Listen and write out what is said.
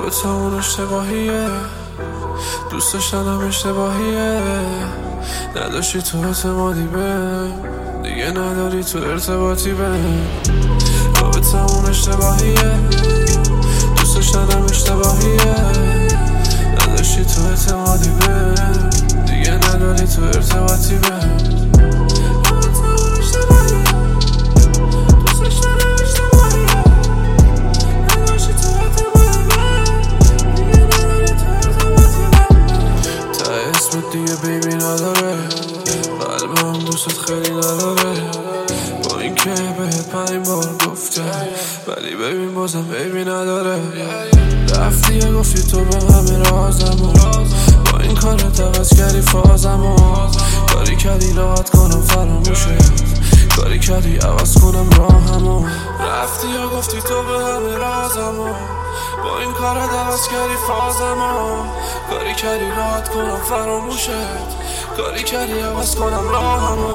رابطه اون اشتباهیه، دوست داشتنم اشتباهیه. نداشتی تو اعتمادی بهم، دیگه نداری تو ارتباطی بهم. رابطه اون اشتباهیه، دوست داشتنم اشتباهیه. نداشتی تو اعتمادی بهم، دیگه نداری تو ارتباطی بهم. دیگه بیبی نداره، قلبم دوست خیلی نداره. با این که بهت 5 بار گفته ولی ببین بازم بیبی نداره. رفتی و گفتی تو به همه رازمو، با این کارت عوض کردی فازمو. کاری کردی راحت کنم فراموشت، کاری کردی عوض کنم راهمو. رفتی و گفتی تو به همه رازمو، با این کارت عوض کردی فازمو. کاری کردی راحت کنم فراموشت، کاری کردی عوض کنم راهمو.